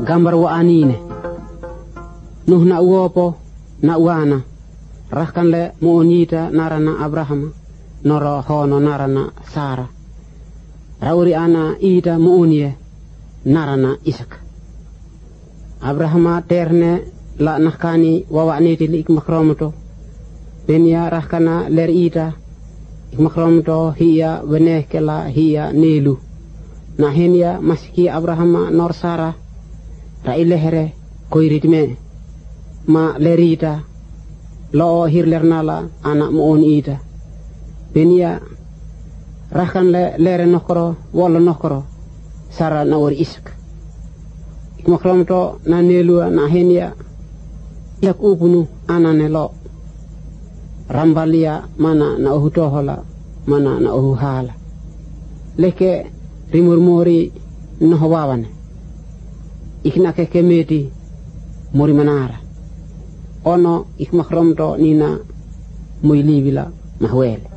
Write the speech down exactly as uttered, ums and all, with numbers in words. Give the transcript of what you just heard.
gambar wa anine nuh na uopo na uana rahkan le mo onita narana Abraham noro hono narana Sara rawri ana ita mo onie narana Isak Abrahama terne la nakani wawa neti lik makromoto benya rahkana ler ita ik makromoto hiya wenekela hiya nelu na henya maski Abrahama nor Sara ra ilehere koiritme ma lerita lo hirlernala anak mo on ita benya rahkan le lere nokoro wala nokoro Sara na ori Isak ik makromoto na nelu na henya yak upunu anane lo rambalia mana na ohu tohola mana na ohu hala leke rimurmuri no wawane ikna ke kemeti mori manara ono ik makromto nina muy libila mahwele